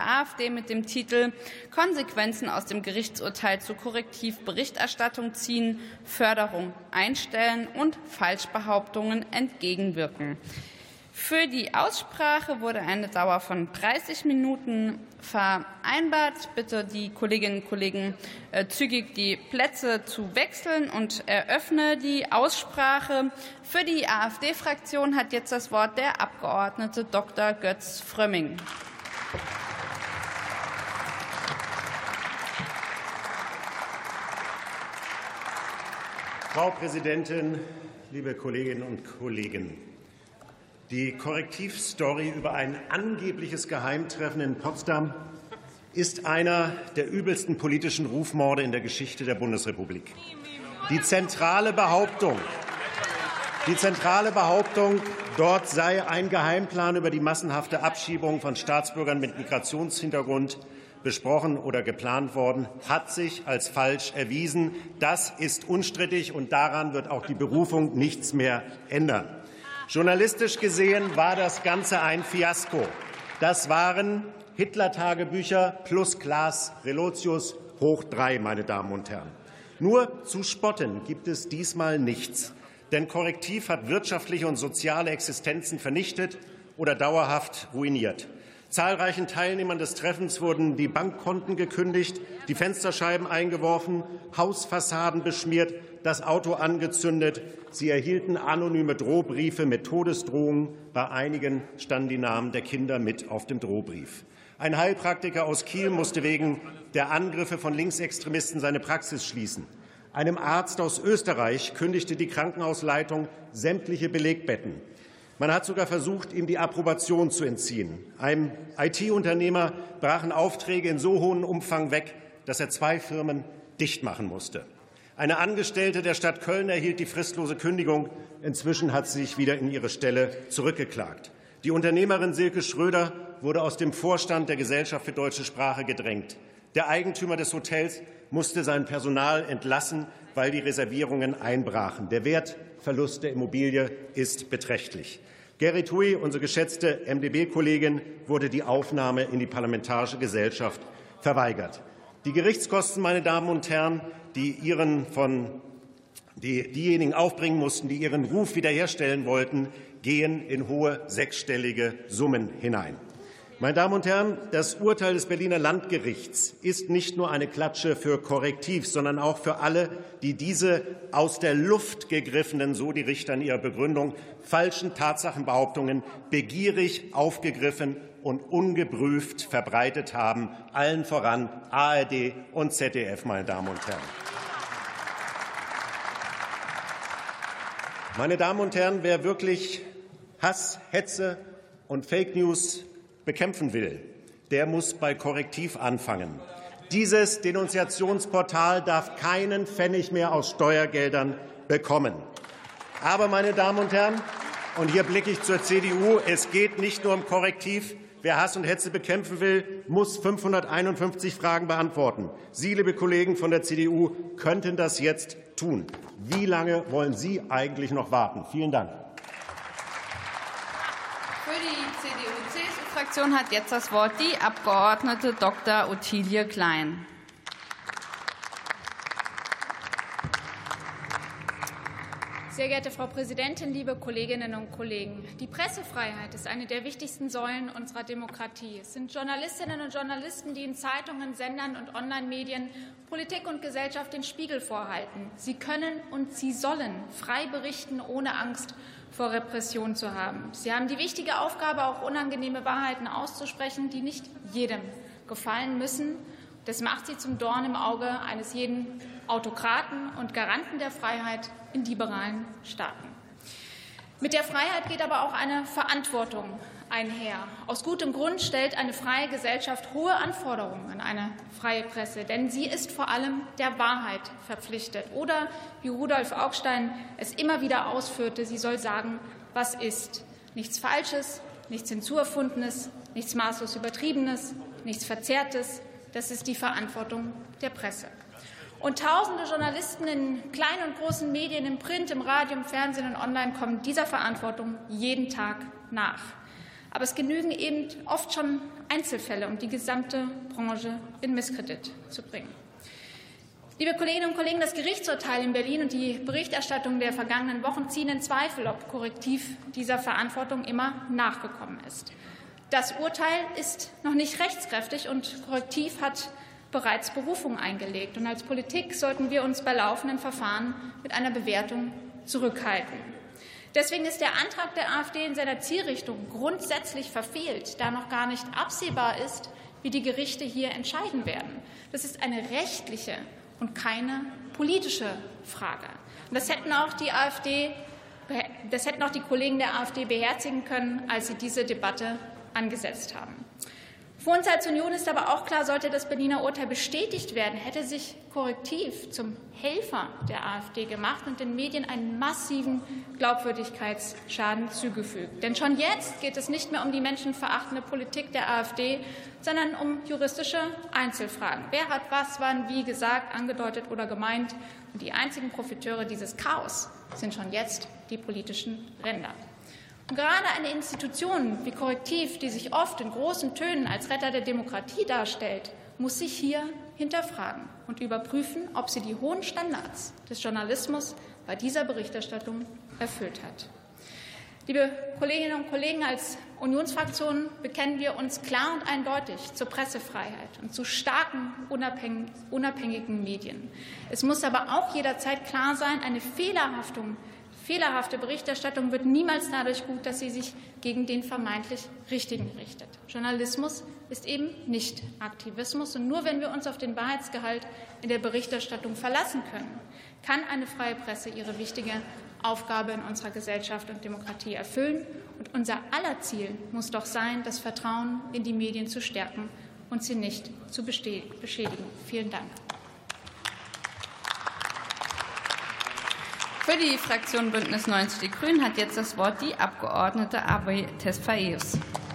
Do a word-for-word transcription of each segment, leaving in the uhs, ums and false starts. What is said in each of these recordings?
AfD mit dem Titel Konsequenzen aus dem Gerichtsurteil zu Korrektivberichterstattung ziehen, Förderung einstellen und Falschbehauptungen entgegenwirken. Für die Aussprache wurde eine Dauer von dreißig Minuten vereinbart. Ich bitte die Kolleginnen und Kollegen, zügig die Plätze zu wechseln und eröffne die Aussprache. Für die AfD-Fraktion hat jetzt das Wort der Abgeordnete Doktor Götz Frömming. Frau Präsidentin, liebe Kolleginnen und Kollegen! Die Korrektivstory über ein angebliches Geheimtreffen in Potsdam ist einer der übelsten politischen Rufmorde in der Geschichte der Bundesrepublik. Die zentrale Behauptung, die zentrale Behauptung, dort sei ein Geheimplan über die massenhafte Abschiebung von Staatsbürgern mit Migrationshintergrund besprochen oder geplant worden, hat sich als falsch erwiesen. Das ist unstrittig, und daran wird auch die Berufung nichts mehr ändern. Journalistisch gesehen war das Ganze ein Fiasko. Das waren Hitler-Tagebücher plus Klaas Relotius hoch drei, meine Damen und Herren. Nur zu spotten gibt es diesmal nichts. Denn Korrektiv hat wirtschaftliche und soziale Existenzen vernichtet oder dauerhaft ruiniert. Zahlreichen Teilnehmern des Treffens wurden die Bankkonten gekündigt, die Fensterscheiben eingeworfen, Hausfassaden beschmiert, das Auto angezündet. Sie erhielten anonyme Drohbriefe mit Todesdrohungen. Bei einigen standen die Namen der Kinder mit auf dem Drohbrief. Ein Heilpraktiker aus Kiel musste wegen der Angriffe von Linksextremisten seine Praxis schließen. Einem Arzt aus Österreich kündigte die Krankenhausleitung sämtliche Belegbetten. Man hat sogar versucht, ihm die Approbation zu entziehen. Einem I T-Unternehmer brachen Aufträge in so hohem Umfang weg, dass er zwei Firmen dicht machen musste. Eine Angestellte der Stadt Köln erhielt die fristlose Kündigung. Inzwischen hat sie sich wieder in ihre Stelle zurückgeklagt. Die Unternehmerin Silke Schröder wurde aus dem Vorstand der Gesellschaft für deutsche Sprache gedrängt. Der Eigentümer des Hotels musste sein Personal entlassen, weil die Reservierungen einbrachen. Der Wertverlust der Immobilie ist beträchtlich. Gerrit Hui, unsere geschätzte M D B-Kollegin, wurde die Aufnahme in die Parlamentarische Gesellschaft verweigert. Die Gerichtskosten, meine Damen und Herren, die, ihren von, die diejenigen aufbringen mussten, die ihren Ruf wiederherstellen wollten, gehen in hohe sechsstellige Summen hinein. Meine Damen und Herren, das Urteil des Berliner Landgerichts ist nicht nur eine Klatsche für Korrektiv, sondern auch für alle, die diese aus der Luft gegriffenen, so die Richter in ihrer Begründung, falschen Tatsachenbehauptungen begierig aufgegriffen und ungeprüft verbreitet haben, allen voran A R D und Z D F, meine Damen und Herren. Meine Damen und Herren, wer wirklich Hass, Hetze und Fake News bekämpfen will, der muss bei Korrektiv anfangen. Dieses Denunziationsportal darf keinen Pfennig mehr aus Steuergeldern bekommen. Aber, meine Damen und Herren, und hier blicke ich zur C D U, es geht nicht nur um Korrektiv. Wer Hass und Hetze bekämpfen will, muss fünfhunderteinundfünfzig Fragen beantworten. Sie, liebe Kollegen von der C D U, könnten das jetzt tun. Wie lange wollen Sie eigentlich noch warten? Vielen Dank. Für die C D U-C S U-Fraktion hat jetzt das Wort die Abgeordnete Doktor Ottilie Klein. Sehr geehrte Frau Präsidentin, liebe Kolleginnen und Kollegen! Die Pressefreiheit ist eine der wichtigsten Säulen unserer Demokratie. Es sind Journalistinnen und Journalisten, die in Zeitungen, Sendern und Online-Medien Politik und Gesellschaft den Spiegel vorhalten. Sie können und sie sollen frei berichten, ohne Angst vor Repression zu haben. Sie haben die wichtige Aufgabe, auch unangenehme Wahrheiten auszusprechen, die nicht jedem gefallen müssen. Das macht sie zum Dorn im Auge eines jeden Autokraten und Garanten der Freiheit in liberalen Staaten. Mit der Freiheit geht aber auch eine Verantwortung einher. Aus gutem Grund stellt eine freie Gesellschaft hohe Anforderungen an eine freie Presse, denn sie ist vor allem der Wahrheit verpflichtet. Oder, wie Rudolf Augstein es immer wieder ausführte, sie soll sagen, was ist. Nichts Falsches, nichts Hinzuerfundenes, nichts maßlos Übertriebenes, nichts Verzerrtes. Das ist die Verantwortung der Presse. Und tausende Journalisten in kleinen und großen Medien, im Print, im Radio, im Fernsehen und online kommen dieser Verantwortung jeden Tag nach. Aber es genügen eben oft schon Einzelfälle, um die gesamte Branche in Misskredit zu bringen. Liebe Kolleginnen und Kollegen, das Gerichtsurteil in Berlin und die Berichterstattung der vergangenen Wochen ziehen in Zweifel, ob Korrektiv dieser Verantwortung immer nachgekommen ist. Das Urteil ist noch nicht rechtskräftig und Korrektiv hat bereits Berufung eingelegt. Und als Politik sollten wir uns bei laufenden Verfahren mit einer Bewertung zurückhalten. Deswegen ist der Antrag der AfD in seiner Zielrichtung grundsätzlich verfehlt, da noch gar nicht absehbar ist, wie die Gerichte hier entscheiden werden. Das ist eine rechtliche und keine politische Frage. Und das hätten auch die AfD, das hätten auch die Kollegen der AfD beherzigen können, als sie diese Debatte angesetzt haben. Für uns als Union ist aber auch klar, sollte das Berliner Urteil bestätigt werden, hätte sich Korrektiv zum Helfer der AfD gemacht und den Medien einen massiven Glaubwürdigkeitsschaden zugefügt. Denn schon jetzt geht es nicht mehr um die menschenverachtende Politik der AfD, sondern um juristische Einzelfragen. Wer hat was, wann, wie gesagt, angedeutet oder gemeint? Und die einzigen Profiteure dieses Chaos sind schon jetzt die politischen Ränder. Und gerade eine Institution wie Korrektiv, die sich oft in großen Tönen als Retter der Demokratie darstellt, muss sich hier hinterfragen und überprüfen, ob sie die hohen Standards des Journalismus bei dieser Berichterstattung erfüllt hat. Liebe Kolleginnen und Kollegen, als Unionsfraktion bekennen wir uns klar und eindeutig zur Pressefreiheit und zu starken, unabhängigen Medien. Es muss aber auch jederzeit klar sein, eine Fehlerhaftung Fehlerhafte Berichterstattung wird niemals dadurch gut, dass sie sich gegen den vermeintlich Richtigen richtet. Journalismus ist eben nicht Aktivismus. Und nur wenn wir uns auf den Wahrheitsgehalt in der Berichterstattung verlassen können, kann eine freie Presse ihre wichtige Aufgabe in unserer Gesellschaft und Demokratie erfüllen. Und unser aller Ziel muss doch sein, das Vertrauen in die Medien zu stärken und sie nicht zu beschädigen. Vielen Dank. Für die Fraktion Bündnis neunzig Die Grünen hat jetzt das Wort die Abgeordnete Avi Tesfayeus.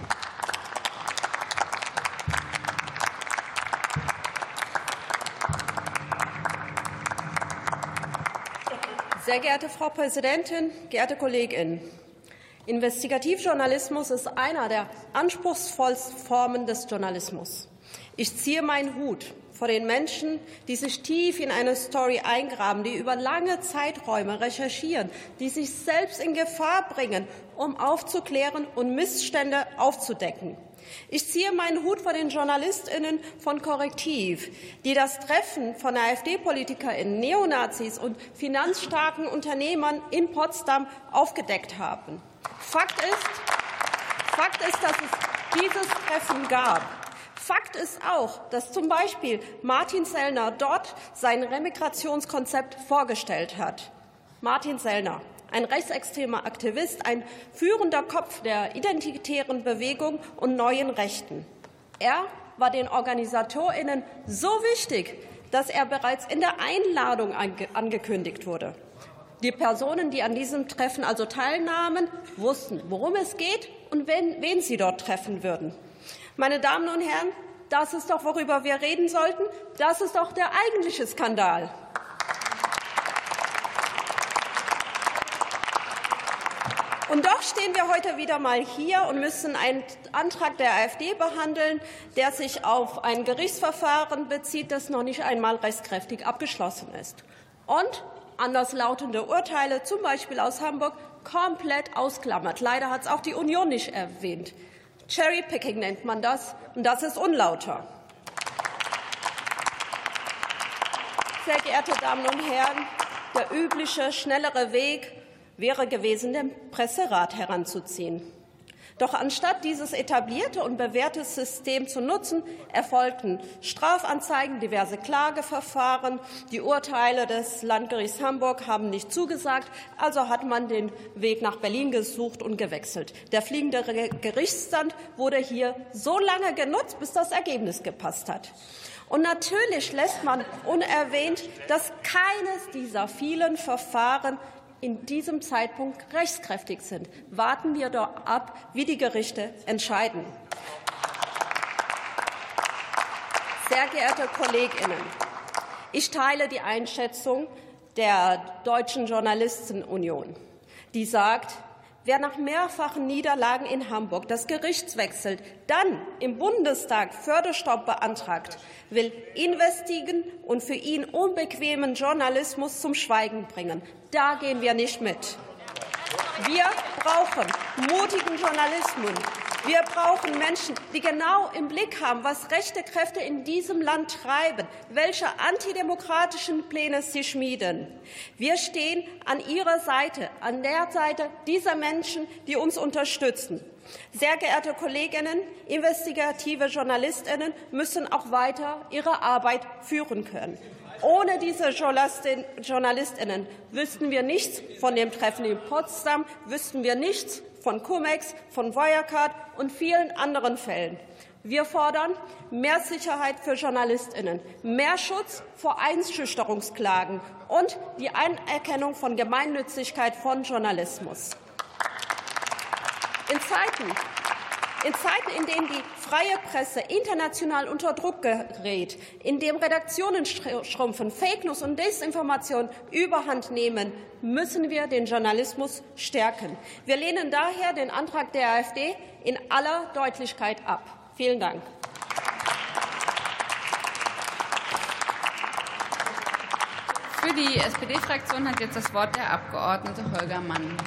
Sehr geehrte Frau Präsidentin, geehrte KollegInnen! Investigativjournalismus ist einer der anspruchsvollsten Formen des Journalismus. Ich ziehe meinen Hut vor den Menschen, die sich tief in eine Story eingraben, die über lange Zeiträume recherchieren, die sich selbst in Gefahr bringen, um aufzuklären und Missstände aufzudecken. Ich ziehe meinen Hut vor den JournalistInnen von Korrektiv, die das Treffen von AfD-PolitikerInnen, Neonazis und finanzstarken Unternehmern in Potsdam aufgedeckt haben. Fakt ist, Fakt ist, dass es dieses Treffen gab. Fakt ist auch, dass zum Beispiel Martin Sellner dort sein Remigrationskonzept vorgestellt hat. Martin Sellner, ein rechtsextremer Aktivist, ein führender Kopf der identitären Bewegung und neuen Rechten. Er war den OrganisatorInnen so wichtig, dass er bereits in der Einladung angekündigt wurde. Die Personen, die an diesem Treffen also teilnahmen, wussten, worum es geht und wen, wen sie dort treffen würden. Meine Damen und Herren, das ist doch, worüber wir reden sollten. Das ist doch der eigentliche Skandal. Und doch stehen wir heute wieder mal hier und müssen einen Antrag der AfD behandeln, der sich auf ein Gerichtsverfahren bezieht, das noch nicht einmal rechtskräftig abgeschlossen ist. Und anderslautende Urteile, zum Beispiel aus Hamburg, komplett ausklammert. Leider hat es auch die Union nicht erwähnt. Cherrypicking nennt man das, und das ist unlauter. Sehr geehrte Damen und Herren, der übliche, schnellere Weg wäre gewesen, den Presserat heranzuziehen. Doch anstatt dieses etablierte und bewährte System zu nutzen, erfolgten Strafanzeigen, diverse Klageverfahren. Die Urteile des Landgerichts Hamburg haben nicht zugesagt, also hat man den Weg nach Berlin gesucht und gewechselt. Der fliegende Gerichtsstand wurde hier so lange genutzt, bis das Ergebnis gepasst hat. Und natürlich lässt man unerwähnt, dass keines dieser vielen Verfahren in diesem Zeitpunkt rechtskräftig sind. Warten wir doch ab, wie die Gerichte entscheiden. Sehr geehrte KollegInnen, ich teile die Einschätzung der Deutschen Journalistenunion, die sagt, Wer nach mehrfachen Niederlagen in Hamburg das Gericht wechselt, dann im Bundestag Förderstopp beantragt, will investigen und für ihn unbequemen Journalismus zum Schweigen bringen. Da gehen wir nicht mit. Wir brauchen mutigen Journalismus. Wir brauchen Menschen, die genau im Blick haben, was rechte Kräfte in diesem Land treiben, welche antidemokratischen Pläne sie schmieden. Wir stehen an ihrer Seite, an der Seite dieser Menschen, die uns unterstützen. Sehr geehrte Kolleginnen, investigative JournalistInnen müssen auch weiter ihre Arbeit führen können. Ohne diese JournalistInnen wüssten wir nichts von dem Treffen in Potsdam, wüssten wir nichts von Cum-Ex, von Wirecard und vielen anderen Fällen. Wir fordern mehr Sicherheit für JournalistInnen, mehr Schutz vor Einschüchterungsklagen und die Anerkennung von Gemeinnützigkeit von Journalismus. In Zeiten, in Zeiten, in denen die freie Presse international unter Druck gerät, in denen Redaktionen schrumpfen, Fake News und Desinformation überhand nehmen, müssen wir den Journalismus stärken. Wir lehnen daher den Antrag der AfD in aller Deutlichkeit ab. Vielen Dank. Für die S P D-Fraktion hat jetzt das Wort der Abgeordnete Holger Mann.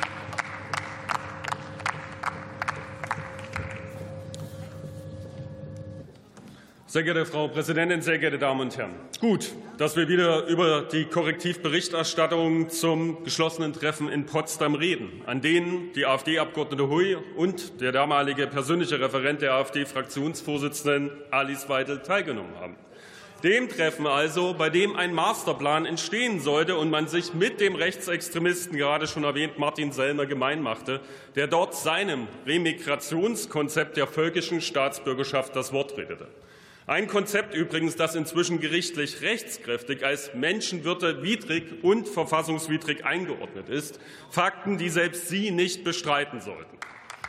Sehr geehrte Frau Präsidentin, sehr geehrte Damen und Herren! Gut, dass wir wieder über die Korrektivberichterstattung zum geschlossenen Treffen in Potsdam reden, an denen die AfD-Abgeordnete Hui und der damalige persönliche Referent der AfD-Fraktionsvorsitzenden Alice Weidel teilgenommen haben. Dem Treffen also, bei dem ein Masterplan entstehen sollte und man sich mit dem Rechtsextremisten, gerade schon erwähnt, Martin Sellner, gemein machte, der dort seinem Remigrationskonzept der völkischen Staatsbürgerschaft das Wort redete. Ein Konzept übrigens, das inzwischen gerichtlich rechtskräftig als menschenwürdewidrig und verfassungswidrig eingeordnet ist. Fakten, die selbst Sie nicht bestreiten sollten.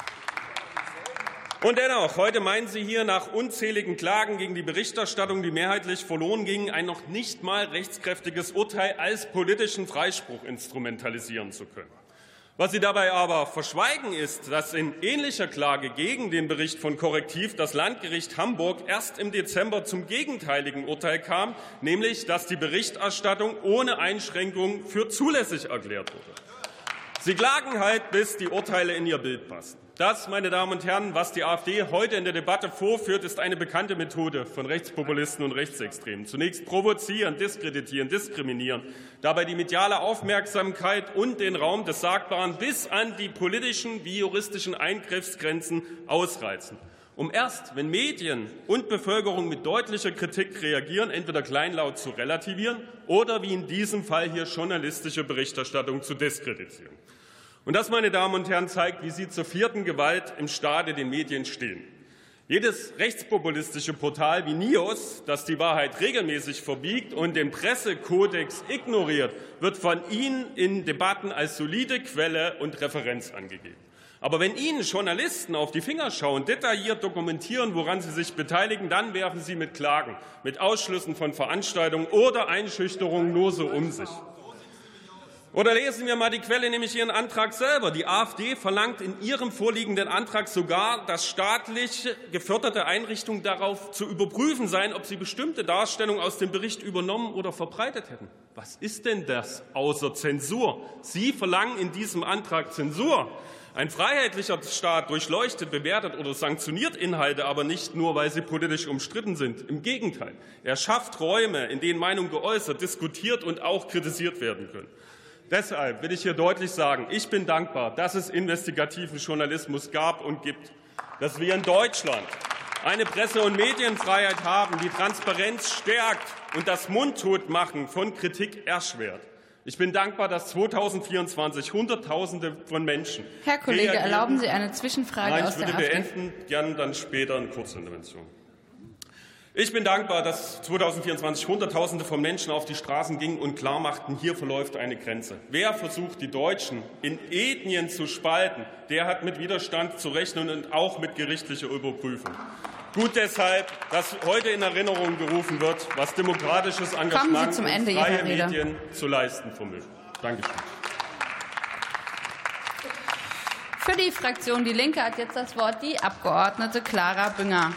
Und dennoch, heute meinen Sie hier nach unzähligen Klagen gegen die Berichterstattung, die mehrheitlich verloren gingen, ein noch nicht mal rechtskräftiges Urteil als politischen Freispruch instrumentalisieren zu können. Was Sie dabei aber verschweigen, ist, dass in ähnlicher Klage gegen den Bericht von Korrektiv das Landgericht Hamburg erst im Dezember zum gegenteiligen Urteil kam, nämlich dass die Berichterstattung ohne Einschränkung für zulässig erklärt wurde. Sie klagen halt, bis die Urteile in ihr Bild passen. Das, meine Damen und Herren, was die AfD heute in der Debatte vorführt, ist eine bekannte Methode von Rechtspopulisten und Rechtsextremen. Zunächst provozieren, diskreditieren, diskriminieren, dabei die mediale Aufmerksamkeit und den Raum des Sagbaren bis an die politischen wie juristischen Eingriffsgrenzen ausreizen, um erst, wenn Medien und Bevölkerung mit deutlicher Kritik reagieren, entweder kleinlaut zu relativieren oder, wie in diesem Fall hier, journalistische Berichterstattung zu diskreditieren. Und das, meine Damen und Herren, zeigt, wie Sie zur vierten Gewalt im Staate den Medien stehen. Jedes rechtspopulistische Portal wie Nios, das die Wahrheit regelmäßig verbiegt und den Pressekodex ignoriert, wird von Ihnen in Debatten als solide Quelle und Referenz angegeben. Aber wenn Ihnen Journalisten auf die Finger schauen, detailliert dokumentieren, woran sie sich beteiligen, dann werfen Sie mit Klagen, mit Ausschlüssen von Veranstaltungen oder Einschüchterungen nur so um sich. Oder lesen wir mal die Quelle, nämlich Ihren Antrag selber. Die AfD verlangt in ihrem vorliegenden Antrag sogar, dass staatlich geförderte Einrichtungen darauf zu überprüfen seien, ob sie bestimmte Darstellungen aus dem Bericht übernommen oder verbreitet hätten. Was ist denn das außer Zensur? Sie verlangen in diesem Antrag Zensur. Ein freiheitlicher Staat durchleuchtet, bewertet oder sanktioniert Inhalte aber nicht nur, weil sie politisch umstritten sind. Im Gegenteil, er schafft Räume, in denen Meinungen geäußert, diskutiert und auch kritisiert werden können. Deshalb will ich hier deutlich sagen, ich bin dankbar, dass es investigativen Journalismus gab und gibt, dass wir in Deutschland eine Presse- und Medienfreiheit haben, die Transparenz stärkt und das Mundtotmachen von Kritik erschwert. Ich bin dankbar, dass zweitausendvierundzwanzig Hunderttausende von Menschen. Herr Kollege, erlauben Sie eine Zwischenfrage Nein, aus der ich würde AfD? beenden, gern dann später eine Kurzintervention. Ich bin dankbar, dass zweitausendvierundzwanzig Hunderttausende von Menschen auf die Straßen gingen und klarmachten, hier verläuft eine Grenze. Wer versucht, die Deutschen in Ethnien zu spalten, der hat mit Widerstand zu rechnen und auch mit gerichtlicher Überprüfung. Gut deshalb, dass heute in Erinnerung gerufen wird, was demokratisches Engagement und freie Medien zu leisten vermögen. Danke schön. Für die Fraktion Die Linke hat jetzt das Wort die Abgeordnete Clara Bünger.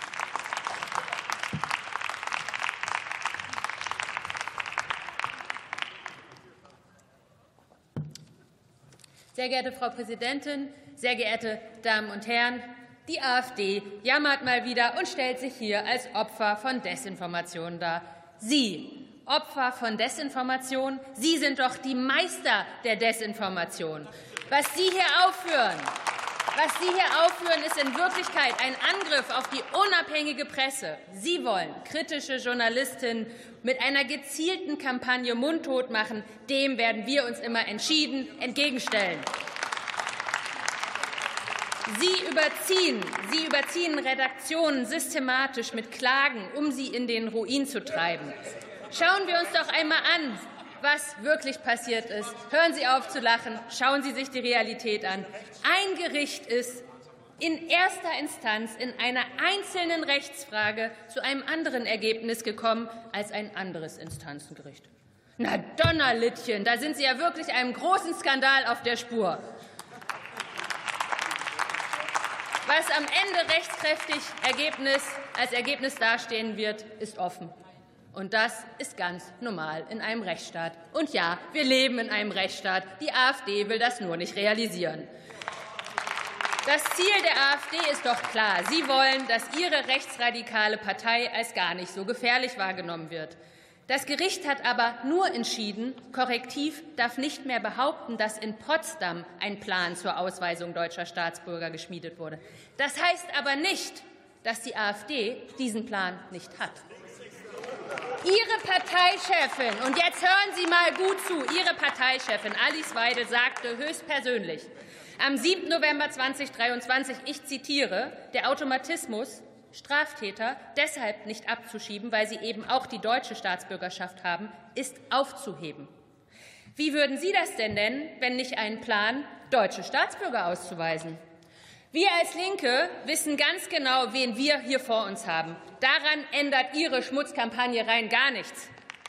Sehr geehrte Frau Präsidentin, sehr geehrte Damen und Herren! Die AfD jammert mal wieder und stellt sich hier als Opfer von Desinformation dar. Sie, Opfer von Desinformation, Sie sind doch die Meister der Desinformation. Was Sie hier aufführen, was Sie hier aufführen, ist in Wirklichkeit ein Angriff auf die unabhängige Presse. Sie wollen kritische Journalistinnen mit einer gezielten Kampagne mundtot machen. Dem werden wir uns immer entschieden entgegenstellen. Sie überziehen, Sie überziehen Redaktionen systematisch mit Klagen, um sie in den Ruin zu treiben. Schauen wir uns doch einmal an, was wirklich passiert ist. Hören Sie auf zu lachen, schauen Sie sich die Realität an. Ein Gericht ist in erster Instanz in einer einzelnen Rechtsfrage zu einem anderen Ergebnis gekommen als ein anderes Instanzengericht. Na Donnerlittchen, da sind Sie ja wirklich einem großen Skandal auf der Spur. Was am Ende rechtskräftig Ergebnis, als Ergebnis dastehen wird, ist offen. Und das ist ganz normal in einem Rechtsstaat. Und ja, wir leben in einem Rechtsstaat. Die AfD will das nur nicht realisieren. Das Ziel der AfD ist doch klar. Sie wollen, dass ihre rechtsradikale Partei als gar nicht so gefährlich wahrgenommen wird. Das Gericht hat aber nur entschieden, Korrektiv darf nicht mehr behaupten, dass in Potsdam ein Plan zur Ausweisung deutscher Staatsbürger geschmiedet wurde. Das heißt aber nicht, dass die AfD diesen Plan nicht hat. Ihre Parteichefin, und jetzt hören Sie mal gut zu, Ihre Parteichefin Alice Weidel sagte höchstpersönlich am siebten November zweitausenddreiundzwanzig, ich zitiere, der Automatismus, Straftäter deshalb nicht abzuschieben, weil sie eben auch die deutsche Staatsbürgerschaft haben, ist aufzuheben. Wie würden Sie das denn nennen, wenn nicht einen Plan, deutsche Staatsbürger auszuweisen? Wir als Linke wissen ganz genau, wen wir hier vor uns haben. Daran ändert Ihre Schmutzkampagne rein gar nichts.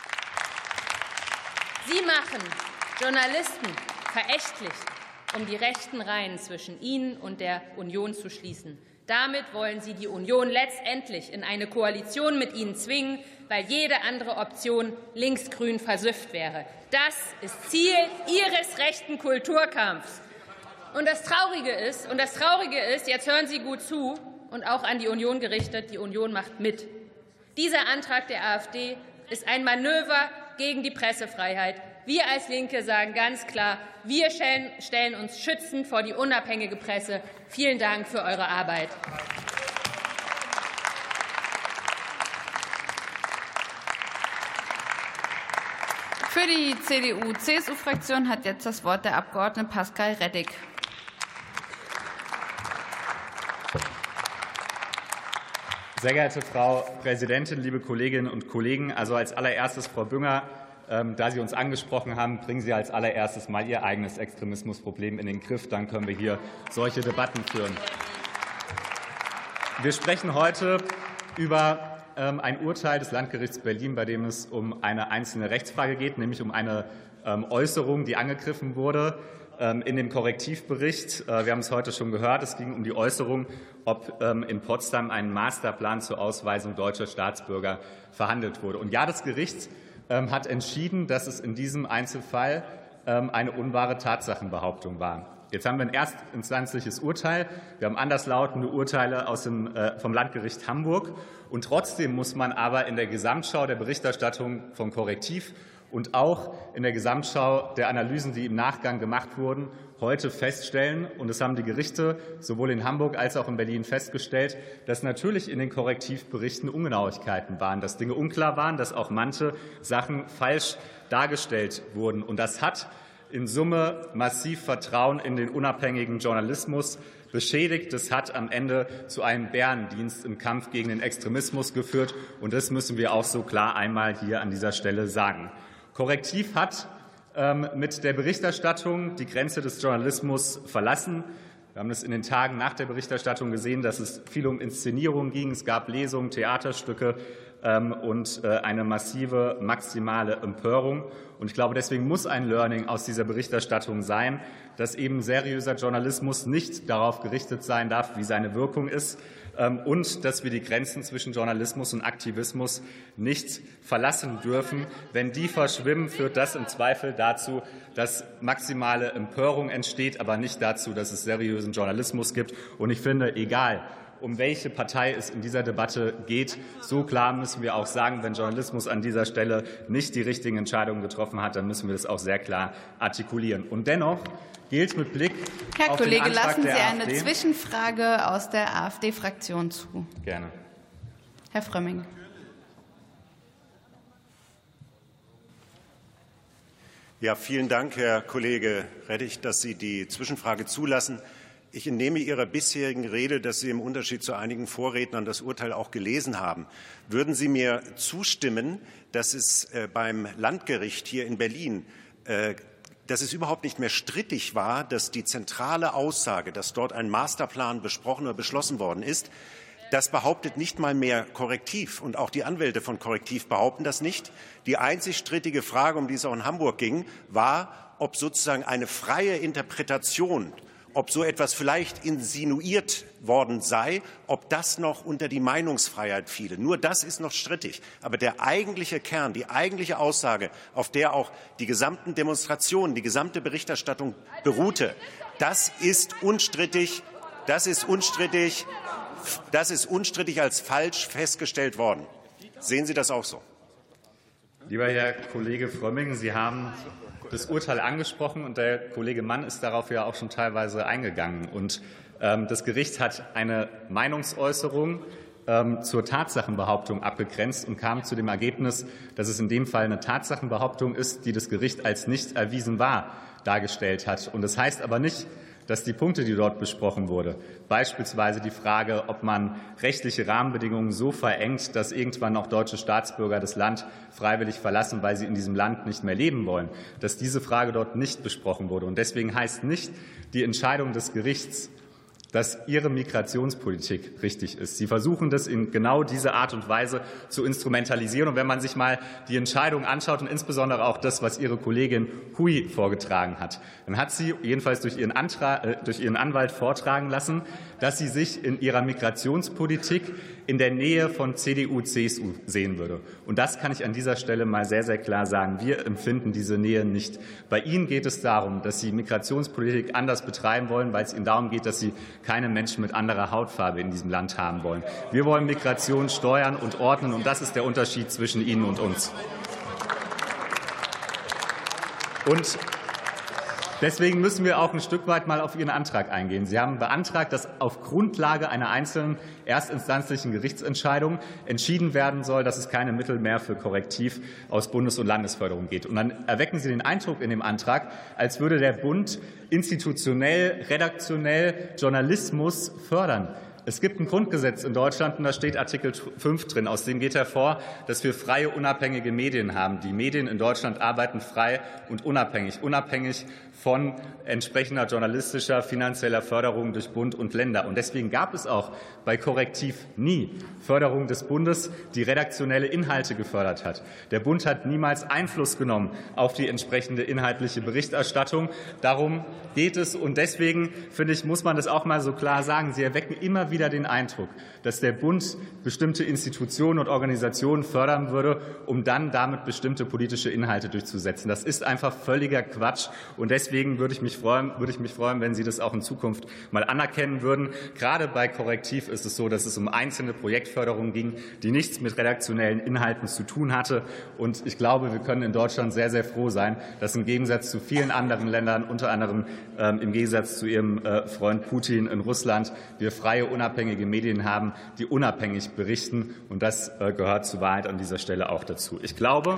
Sie machen Journalisten verächtlich, um die rechten Reihen zwischen Ihnen und der Union zu schließen. Damit wollen Sie die Union letztendlich in eine Koalition mit Ihnen zwingen, weil jede andere Option linksgrün versüfft wäre. Das ist Ziel Ihres rechten Kulturkampfs. Und das Traurige ist, und das Traurige ist, jetzt hören Sie gut zu und auch an die Union gerichtet, die Union macht mit. Dieser Antrag der AfD ist ein Manöver gegen die Pressefreiheit. Wir als Linke sagen ganz klar, wir stellen, stellen uns schützend vor die unabhängige Presse. Vielen Dank für eure Arbeit. Für die C D U C S U-Fraktion hat jetzt das Wort der Abgeordnete Pascal Rettig. Sehr geehrte Frau Präsidentin, liebe Kolleginnen und Kollegen! Also als allererstes, Frau Bünger, ähm, da Sie uns angesprochen haben, bringen Sie als allererstes mal Ihr eigenes Extremismusproblem in den Griff. Dann können wir hier solche Debatten führen. Wir sprechen heute über ähm, ein Urteil des Landgerichts Berlin, bei dem es um eine einzelne Rechtsfrage geht, nämlich um eine ähm, Äußerung, die angegriffen wurde in dem Korrektivbericht. Wir haben es heute schon gehört. Es ging um die Äußerung, ob in Potsdam ein Masterplan zur Ausweisung deutscher Staatsbürger verhandelt wurde. Und ja, das Gericht hat entschieden, dass es in diesem Einzelfall eine unwahre Tatsachenbehauptung war. Jetzt haben wir ein erstinstanzliches Urteil. Wir haben anderslautende Urteile aus dem, äh, vom Landgericht Hamburg. Und trotzdem muss man aber in der Gesamtschau der Berichterstattung vom Korrektiv und auch in der Gesamtschau der Analysen, die im Nachgang gemacht wurden, heute feststellen, und das haben die Gerichte sowohl in Hamburg als auch in Berlin festgestellt, dass natürlich in den Korrektivberichten Ungenauigkeiten waren, dass Dinge unklar waren, dass auch manche Sachen falsch dargestellt wurden. Und das hat in Summe massiv Vertrauen in den unabhängigen Journalismus beschädigt. Das hat am Ende zu einem Bärendienst im Kampf gegen den Extremismus geführt. Und das müssen wir auch so klar einmal hier an dieser Stelle sagen. Korrektiv hat ähm, mit der Berichterstattung die Grenze des Journalismus verlassen. Wir haben es in den Tagen nach der Berichterstattung gesehen, dass es viel um Inszenierung ging. Es gab Lesungen, Theaterstücke ähm, und äh, eine massive, maximale Empörung. Und ich glaube, deswegen muss ein Learning aus dieser Berichterstattung sein, dass eben seriöser Journalismus nicht darauf gerichtet sein darf, wie seine Wirkung ist, ähm, und dass wir die Grenzen zwischen Journalismus und Aktivismus nicht verlassen dürfen. Wenn die verschwimmen, führt das im Zweifel dazu, dass maximale Empörung entsteht, aber nicht dazu, dass es seriösen Journalismus gibt. Und ich finde, egal, um welche Partei es in dieser Debatte geht, so klar müssen wir auch sagen, wenn Journalismus an dieser Stelle nicht die richtigen Entscheidungen getroffen hat, dann müssen wir das auch sehr klar artikulieren. Und dennoch gilt mit Blick Herr auf Kollege, den Antrag lassen Sie der eine AfD Zwischenfrage aus der AfD-Fraktion zu. Gerne. Herr Frömming. Ja, vielen Dank, Herr Kollege Rettich, dass Sie die Zwischenfrage zulassen. Ich entnehme Ihrer bisherigen Rede, dass Sie im Unterschied zu einigen Vorrednern das Urteil auch gelesen haben. Würden Sie mir zustimmen, dass es beim Landgericht hier in Berlin dass es überhaupt nicht mehr strittig war, dass die zentrale Aussage, dass dort ein Masterplan besprochen oder beschlossen worden ist, das behauptet nicht mal mehr Korrektiv, und auch die Anwälte von Korrektiv behaupten das nicht. Die einzig strittige Frage, um die es auch in Hamburg ging, war, ob sozusagen eine freie Interpretation, ob so etwas vielleicht insinuiert worden sei, ob das noch unter die Meinungsfreiheit fiele. Nur das ist noch strittig. Aber der eigentliche Kern, die eigentliche Aussage, auf der auch die gesamten Demonstrationen, die gesamte Berichterstattung beruhte, das ist unstrittig, das ist unstrittig, das ist unstrittig als falsch festgestellt worden. Sehen Sie das auch so? Lieber Herr Kollege Frömming, Sie haben das Urteil angesprochen, und der Kollege Mann ist darauf ja auch schon teilweise eingegangen. Und ähm, das Gericht hat eine Meinungsäußerung ähm, zur Tatsachenbehauptung abgegrenzt und kam zu dem Ergebnis, dass es in dem Fall eine Tatsachenbehauptung ist, die das Gericht als nicht erwiesen wahr dargestellt hat. Und das heißt aber nicht, dass die Punkte, die dort besprochen wurden, beispielsweise die Frage, ob man rechtliche Rahmenbedingungen so verengt, dass irgendwann auch deutsche Staatsbürger das Land freiwillig verlassen, weil sie in diesem Land nicht mehr leben wollen, dass diese Frage dort nicht besprochen wurde. Und deswegen heißt nicht die Entscheidung des Gerichts, dass Ihre Migrationspolitik richtig ist. Sie versuchen das in genau diese Art und Weise zu instrumentalisieren. Und wenn man sich mal die Entscheidung anschaut und insbesondere auch das, was Ihre Kollegin Hui vorgetragen hat, dann hat sie jedenfalls durch ihren, Antrag, äh, durch ihren Anwalt vortragen lassen, dass sie sich in ihrer Migrationspolitik in der Nähe von C D U, C S U sehen würde. Und das kann ich an dieser Stelle mal sehr, sehr klar sagen. Wir empfinden diese Nähe nicht. Bei Ihnen geht es darum, dass Sie Migrationspolitik anders betreiben wollen, weil es Ihnen darum geht, dass Sie keine Menschen mit anderer Hautfarbe in diesem Land haben wollen. Wir wollen Migration steuern und ordnen, und das ist der Unterschied zwischen Ihnen und uns. Und deswegen müssen wir auch ein Stück weit mal auf Ihren Antrag eingehen. Sie haben beantragt, dass auf Grundlage einer einzelnen erstinstanzlichen Gerichtsentscheidung entschieden werden soll, dass es keine Mittel mehr für Korrektiv aus Bundes- und Landesförderung geht. Und dann erwecken Sie den Eindruck in dem Antrag, als würde der Bund institutionell, redaktionell Journalismus fördern. Es gibt ein Grundgesetz in Deutschland, und da steht Artikel fünf drin. Aus dem geht hervor, dass wir freie, unabhängige Medien haben. Die Medien in Deutschland arbeiten frei und unabhängig, unabhängig von entsprechender journalistischer, finanzieller Förderung durch Bund und Länder. Und deswegen gab es auch bei Korrektiv nie Förderung des Bundes, die redaktionelle Inhalte gefördert hat. Der Bund hat niemals Einfluss genommen auf die entsprechende inhaltliche Berichterstattung. Darum geht es. Und deswegen, finde ich, muss man das auch mal so klar sagen. Sie erwecken immer wieder den Eindruck, dass der Bund bestimmte Institutionen und Organisationen fördern würde, um dann damit bestimmte politische Inhalte durchzusetzen. Das ist einfach völliger Quatsch. Und deswegen würde ich mich freuen, würde ich mich freuen, wenn Sie das auch in Zukunft mal anerkennen würden. Gerade bei Korrektiv ist es so, dass es um einzelne Projektförderungen ging, die nichts mit redaktionellen Inhalten zu tun hatte. Und ich glaube, wir können in Deutschland sehr, sehr froh sein, dass im Gegensatz zu vielen anderen Ländern, unter anderem ähm, im Gegensatz zu Ihrem äh, Freund Putin in Russland, wir freie, unabhängige Medien haben, die unabhängig berichten. Und das äh, gehört zur Wahrheit an dieser Stelle auch dazu. Ich glaube,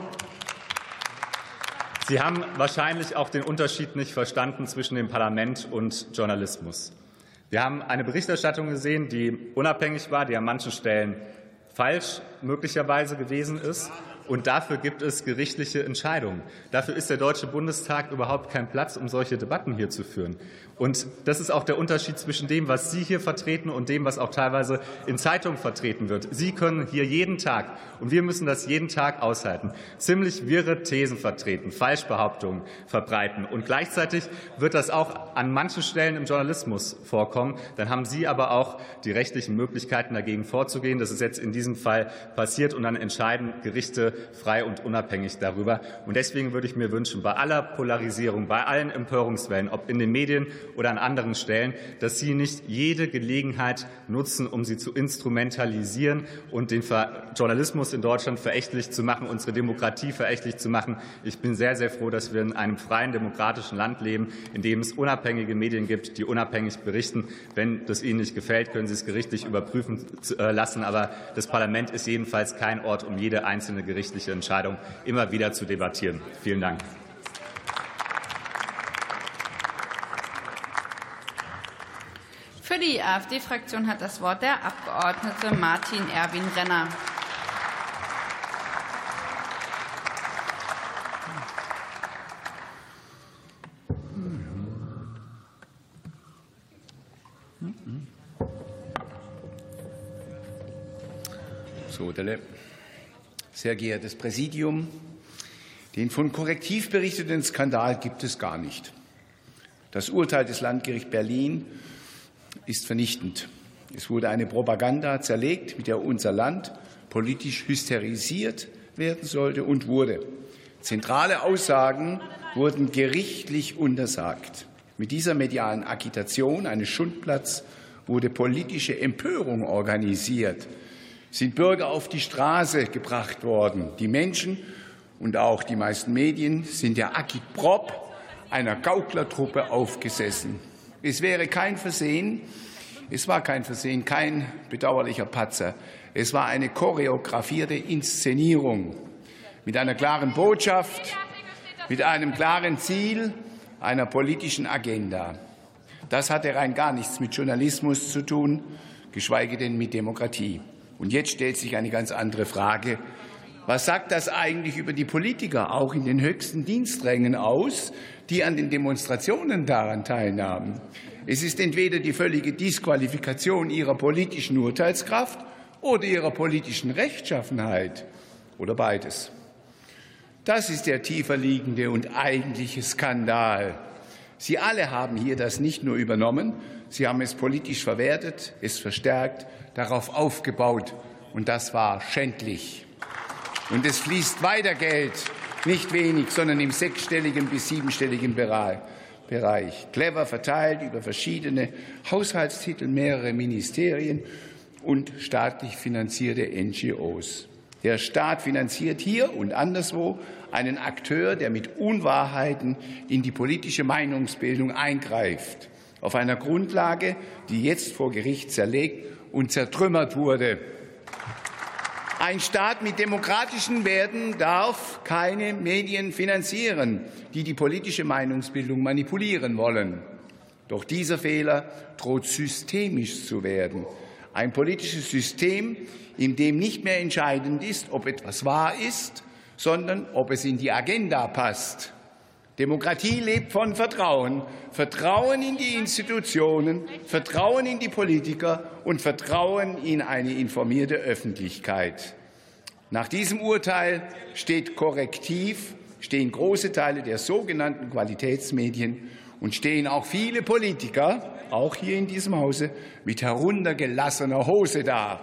Sie haben wahrscheinlich auch den Unterschied nicht verstanden zwischen dem Parlament und Journalismus. Wir haben eine Berichterstattung gesehen, die unabhängig war, die an manchen Stellen falsch möglicherweise gewesen ist. Und dafür gibt es gerichtliche Entscheidungen. Dafür ist der Deutsche Bundestag überhaupt kein Platz, um solche Debatten hier zu führen. Und das ist auch der Unterschied zwischen dem, was Sie hier vertreten und dem, was auch teilweise in Zeitungen vertreten wird. Sie können hier jeden Tag, und wir müssen das jeden Tag aushalten, ziemlich wirre Thesen vertreten, Falschbehauptungen verbreiten. Und gleichzeitig wird das auch an manchen Stellen im Journalismus vorkommen. Dann haben Sie aber auch die rechtlichen Möglichkeiten, dagegen vorzugehen. Das ist jetzt in diesem Fall passiert, und dann entscheiden Gerichte frei und unabhängig darüber. Und deswegen würde ich mir wünschen, bei aller Polarisierung, bei allen Empörungswellen, ob in den Medien oder an anderen Stellen, dass Sie nicht jede Gelegenheit nutzen, um sie zu instrumentalisieren und den Journalismus in Deutschland verächtlich zu machen, unsere Demokratie verächtlich zu machen. Ich bin sehr, sehr froh, dass wir in einem freien, demokratischen Land leben, in dem es unabhängige Medien gibt, die unabhängig berichten. Wenn das Ihnen nicht gefällt, können Sie es gerichtlich überprüfen lassen. Aber das Parlament ist jedenfalls kein Ort, um jede einzelne gerichtliche Entscheidung immer wieder zu debattieren. Vielen Dank. Für die AfD-Fraktion hat das Wort der Abgeordnete Martin Erwin Renner. Sodele. Sehr geehrtes Präsidium, den von Korrektiv berichteten Skandal gibt es gar nicht. Das Urteil des Landgerichts Berlin ist vernichtend. Es wurde eine Propaganda zerlegt, mit der unser Land politisch hysterisiert werden sollte und wurde. Zentrale Aussagen wurden gerichtlich untersagt. Mit dieser medialen Agitation eines Schundblatts wurde politische Empörung organisiert, sind Bürger auf die Straße gebracht worden. Die Menschen und auch die meisten Medien sind der Agitprop einer Gauklertruppe aufgesessen. Es wäre kein Versehen, es war kein Versehen, kein bedauerlicher Patzer. Es war eine choreografierte Inszenierung mit einer klaren Botschaft, mit einem klaren Ziel, einer politischen Agenda. Das hatte rein gar nichts mit Journalismus zu tun, geschweige denn mit Demokratie. Und jetzt stellt sich eine ganz andere Frage. Was sagt das eigentlich über die Politiker, auch in den höchsten Diensträngen aus, die an den Demonstrationen daran teilnahmen? Es ist entweder die völlige Disqualifikation ihrer politischen Urteilskraft oder ihrer politischen Rechtschaffenheit oder beides. Das ist der tiefer liegende und eigentliche Skandal. Sie alle haben hier das nicht nur übernommen, sie haben es politisch verwertet, es verstärkt, darauf aufgebaut, und das war schändlich. Und es fließt weiter Geld, nicht wenig, sondern im sechsstelligen bis siebenstelligen Bereich. Clever verteilt über verschiedene Haushaltstitel, mehrere Ministerien und staatlich finanzierte N G Os. Der Staat finanziert hier und anderswo einen Akteur, der mit Unwahrheiten in die politische Meinungsbildung eingreift, auf einer Grundlage, die jetzt vor Gericht zerlegt und zertrümmert wurde. Ein Staat mit demokratischen Werten darf keine Medien finanzieren, die die politische Meinungsbildung manipulieren wollen. Doch dieser Fehler droht systemisch zu werden. Ein politisches System, in dem nicht mehr entscheidend ist, ob etwas wahr ist, sondern ob es in die Agenda passt. Demokratie lebt von Vertrauen. Vertrauen in die Institutionen, Vertrauen in die Politiker und Vertrauen in eine informierte Öffentlichkeit. Nach diesem Urteil steht Korrektiv, stehen große Teile der sogenannten Qualitätsmedien und stehen auch viele Politiker, auch hier in diesem Hause, mit heruntergelassener Hose da.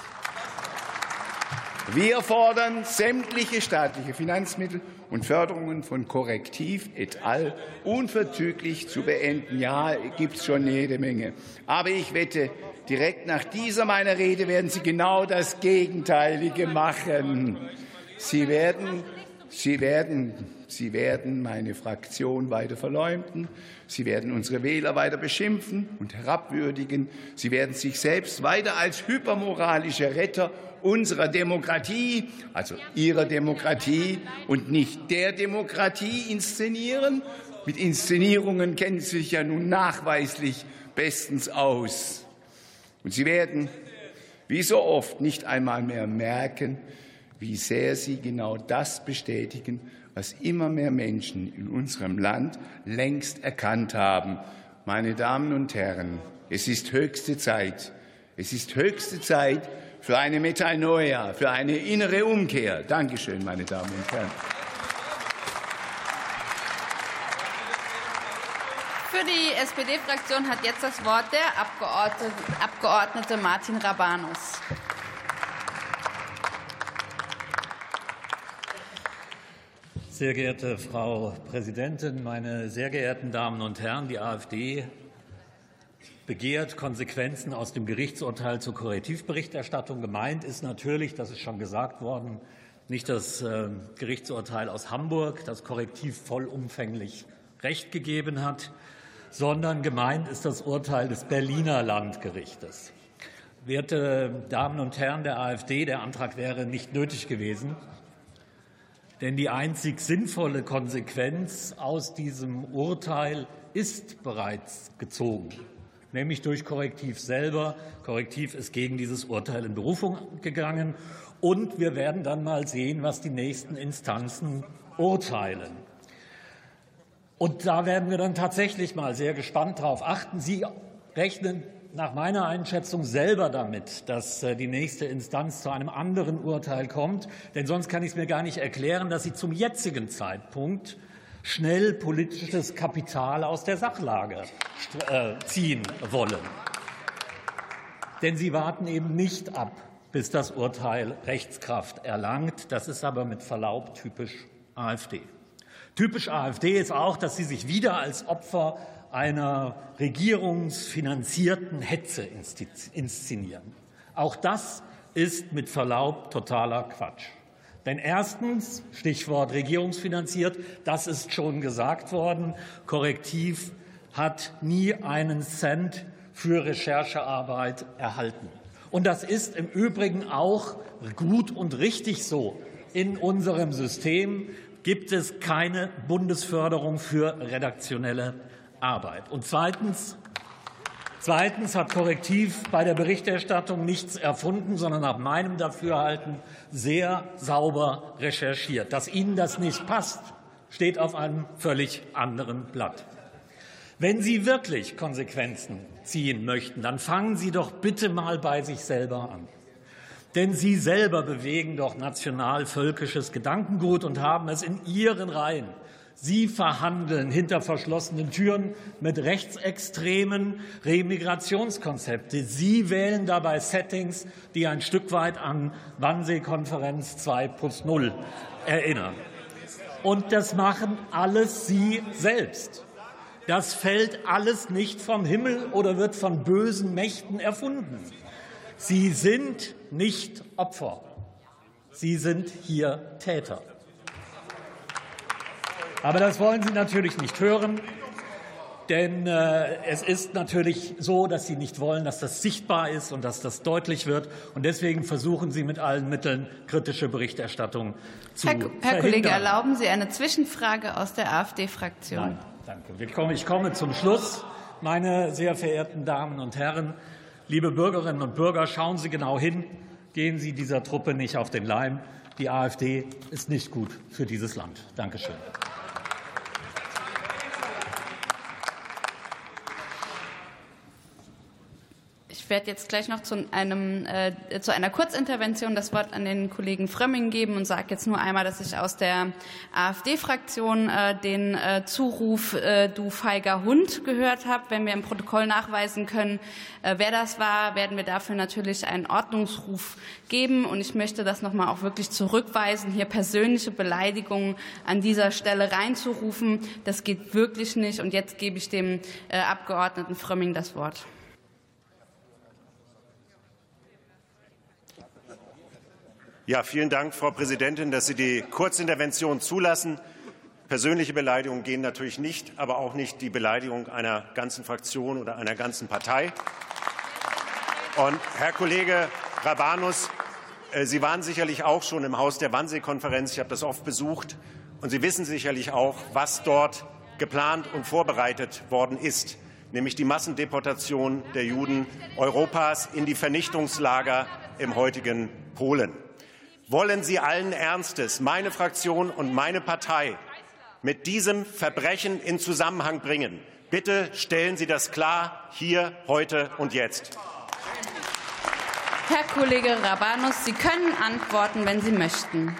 Wir fordern sämtliche staatliche Finanzmittel und Förderungen von Korrektiv et al. Unverzüglich zu beenden. Ja, gibt es schon jede Menge. Aber ich wette, direkt nach dieser meiner Rede werden Sie genau das Gegenteilige machen. Sie werden, Sie werden, Sie werden meine Fraktion weiter verleumden. Sie werden unsere Wähler weiter beschimpfen und herabwürdigen. Sie werden sich selbst weiter als hypermoralische Retter unserer Demokratie, also Ihrer Demokratie und nicht der Demokratie inszenieren. Mit Inszenierungen kennen Sie sich ja nun nachweislich bestens aus. Und Sie werden, wie so oft, nicht einmal mehr merken, wie sehr Sie genau das bestätigen, was immer mehr Menschen in unserem Land längst erkannt haben. Meine Damen und Herren, es ist höchste Zeit, es ist höchste Zeit für eine Metanoia, für eine innere Umkehr. Dankeschön, meine Damen und Herren. Für die S P D-Fraktion hat jetzt das Wort der Abgeordnete, Abgeordnete Martin Rabanus. Sehr geehrte Frau Präsidentin, meine sehr geehrten Damen und Herren! Die AfD begehrt Konsequenzen aus dem Gerichtsurteil zur Korrektivberichterstattung. Gemeint ist natürlich, das ist schon gesagt worden, nicht das äh, Gerichtsurteil aus Hamburg, das korrektiv vollumfänglich Recht gegeben hat, sondern gemeint ist das Urteil des Berliner Landgerichtes. Werte Damen und Herren der AfD, der Antrag wäre nicht nötig gewesen. Denn die einzig sinnvolle Konsequenz aus diesem Urteil ist bereits gezogen, nämlich durch Korrektiv selber. Korrektiv ist gegen dieses Urteil in Berufung gegangen. Und wir werden dann mal sehen, was die nächsten Instanzen urteilen. Und da werden wir dann tatsächlich mal sehr gespannt darauf achten. Sie rechnen nach meiner Einschätzung selber damit, dass die nächste Instanz zu einem anderen Urteil kommt. Denn sonst kann ich es mir gar nicht erklären, dass Sie zum jetzigen Zeitpunkt schnell politisches Kapital aus der Sachlage ziehen wollen. Denn Sie warten eben nicht ab, bis das Urteil Rechtskraft erlangt. Das ist aber mit Verlaub typisch AfD. Typisch AfD ist auch, dass Sie sich wieder als Opfer einer regierungsfinanzierten Hetze inszenieren. Auch das ist mit Verlaub totaler Quatsch. Denn erstens, Stichwort regierungsfinanziert, das ist schon gesagt worden, Korrektiv hat nie einen Cent für Recherchearbeit erhalten. Und das ist im Übrigen auch gut und richtig so. In unserem System gibt es keine Bundesförderung für redaktionelle Arbeit. Und zweitens, zweitens hat Korrektiv bei der Berichterstattung nichts erfunden, sondern nach meinem Dafürhalten sehr sauber recherchiert. Dass Ihnen das nicht passt, steht auf einem völlig anderen Blatt. Wenn Sie wirklich Konsequenzen ziehen möchten, dann fangen Sie doch bitte mal bei sich selber an. Denn Sie selber bewegen doch national-völkisches Gedankengut und haben es in Ihren Reihen. Sie verhandeln hinter verschlossenen Türen mit Rechtsextremen Remigrationskonzepte. Sie wählen dabei Settings, die ein Stück weit an Wannsee-Konferenz zwei plus null erinnern. Und das machen alles Sie selbst. Das fällt alles nicht vom Himmel oder wird von bösen Mächten erfunden. Sie sind nicht Opfer. Sie sind hier Täter. Aber das wollen Sie natürlich nicht hören, denn äh, es ist natürlich so, dass Sie nicht wollen, dass das sichtbar ist und dass das deutlich wird. Und deswegen versuchen Sie mit allen Mitteln, kritische Berichterstattung zu Herr, verhindern. Herr Kollege, erlauben Sie eine Zwischenfrage aus der AfD-Fraktion? Nein, danke. Ich komme, ich komme zum Schluss. Meine sehr verehrten Damen und Herren, liebe Bürgerinnen und Bürger, schauen Sie genau hin. Gehen Sie dieser Truppe nicht auf den Leim. Die AfD ist nicht gut für dieses Land. Dankeschön. Ich werde jetzt gleich noch zu, einem, äh, zu einer Kurzintervention das Wort an den Kollegen Frömming geben und sage jetzt nur einmal, dass ich aus der AfD-Fraktion äh, den äh, Zuruf äh, "Du feiger Hund" gehört habe. Wenn wir im Protokoll nachweisen können, äh, wer das war, werden wir dafür natürlich einen Ordnungsruf geben. Und ich möchte das noch mal auch wirklich zurückweisen, hier persönliche Beleidigungen an dieser Stelle reinzurufen. Das geht wirklich nicht. Und jetzt gebe ich dem äh, Abgeordneten Frömming das Wort. Ja, vielen Dank, Frau Präsidentin, dass Sie die Kurzintervention zulassen. Persönliche Beleidigungen gehen natürlich nicht, aber auch nicht die Beleidigung einer ganzen Fraktion oder einer ganzen Partei. Und Herr Kollege Rabanus, Sie waren sicherlich auch schon im Haus der Wannsee-Konferenz. Ich habe das oft besucht. Und Sie wissen sicherlich auch, was dort geplant und vorbereitet worden ist, nämlich die Massendeportation der Juden Europas in die Vernichtungslager im heutigen Polen. wollen Sie allen Ernstes meine Fraktion und meine Partei mit diesem Verbrechen in Zusammenhang bringen? Bitte stellen Sie das klar, hier, heute und jetzt. Herr Kollege Rabanus, Sie können antworten, wenn Sie möchten.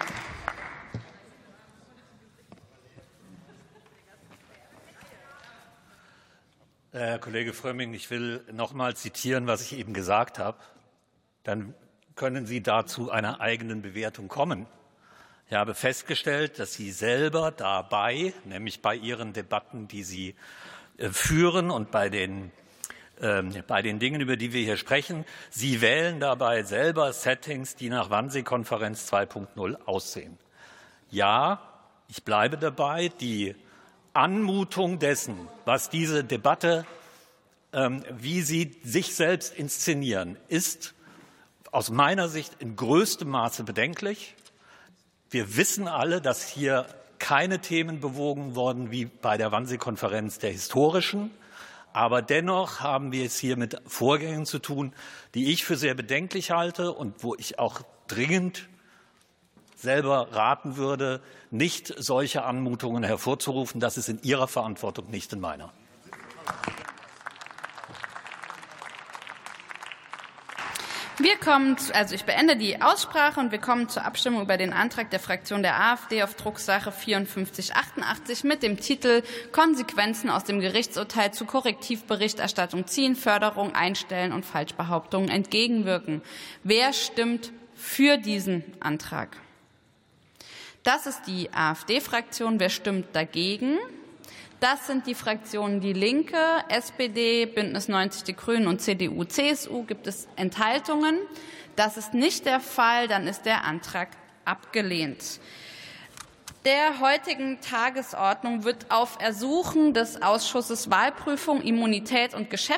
Herr Kollege Frömming, ich will noch mal zitieren, was ich eben gesagt habe. Dann können Sie dazu einer eigenen Bewertung kommen. Ich habe festgestellt, dass Sie selber dabei, nämlich bei Ihren Debatten, die Sie äh, führen und bei den, äh, bei den Dingen, über die wir hier sprechen, Sie wählen dabei selber Settings, die nach Wannsee-Konferenz zwei Punkt null aussehen. Ja, ich bleibe dabei, die Anmutung dessen, was diese Debatte, ähm, wie Sie sich selbst inszenieren, ist aus meiner Sicht in größtem Maße bedenklich. Wir wissen alle, dass hier keine Themen bewogen wurden wie bei der Wannsee-Konferenz der historischen. Aber dennoch haben wir es hier mit Vorgängen zu tun, die ich für sehr bedenklich halte und wo ich auch dringend selber raten würde, nicht solche Anmutungen hervorzurufen. Das ist in Ihrer Verantwortung, nicht in meiner. Wir kommen, zu, also ich beende die Aussprache und wir kommen zur Abstimmung über den Antrag der Fraktion der AfD auf Drucksache vierundfünfzig achtundachtzig mit dem Titel Konsequenzen aus dem Gerichtsurteil zu Korrektivberichterstattung ziehen, Förderung einstellen und Falschbehauptungen entgegenwirken. Wer stimmt für diesen Antrag? Das ist die AfD-Fraktion. Wer stimmt dagegen? Das sind die Fraktionen Die Linke, S P D, Bündnis neunzig Die Grünen und C D U C S U. Gibt es Enthaltungen? Das ist nicht der Fall. Dann ist der Antrag abgelehnt. Der heutigen Tagesordnung wird auf Ersuchen des Ausschusses Wahlprüfung, Immunität und Geschäftsordnung